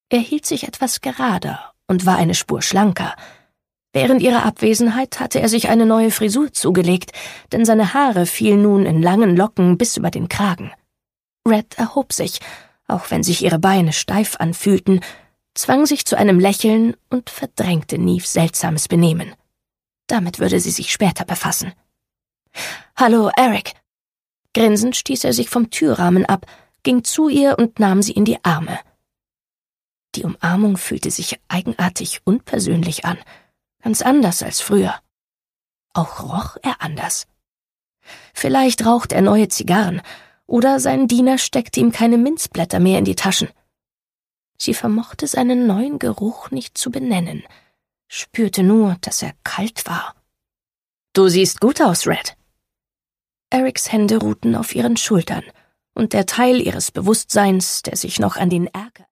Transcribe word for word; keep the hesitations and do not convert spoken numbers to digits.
Er hielt sich etwas gerader und war eine Spur schlanker. Während ihrer Abwesenheit hatte er sich eine neue Frisur zugelegt, denn seine Haare fielen nun in langen Locken bis über den Kragen. Red erhob sich, auch wenn sich ihre Beine steif anfühlten, zwang sich zu einem Lächeln und verdrängte Neves seltsames Benehmen. Damit würde sie sich später befassen. »Hallo, Eric!« Grinsend stieß er sich vom Türrahmen ab, ging zu ihr und nahm sie in die Arme. Die Umarmung fühlte sich eigenartig unpersönlich an, ganz anders als früher. Auch roch er anders. Vielleicht rauchte er neue Zigarren, oder sein Diener steckte ihm keine Minzblätter mehr in die Taschen. Sie vermochte seinen neuen Geruch nicht zu benennen, spürte nur, dass er kalt war. »Du siehst gut aus, Red.« Erics Hände ruhten auf ihren Schultern, und der Teil ihres Bewusstseins, der sich noch an den Ärger